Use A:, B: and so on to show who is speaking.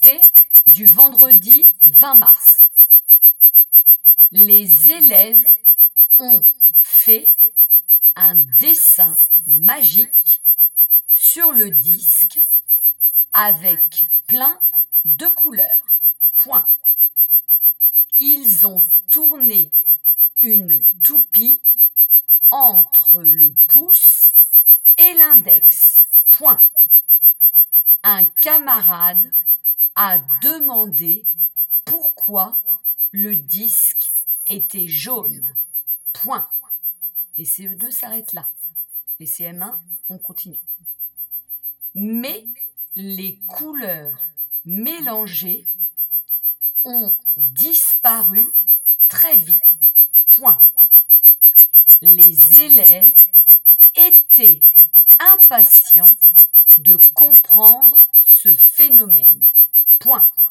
A: dictée du vendredi 20 mars. Les élèves ont fait un dessin magique sur le disque avec plein de couleurs. Point. Ils ont tourné une toupie entre le pouce et l'index. Point. Un camarade a demandé pourquoi le disque était jaune. Point. Les CE2 s'arrêtent là. Les CM1, on continue. Mais les couleurs mélangées ont disparu très vite. Point. Les élèves étaient impatients de comprendre ce phénomène. Point.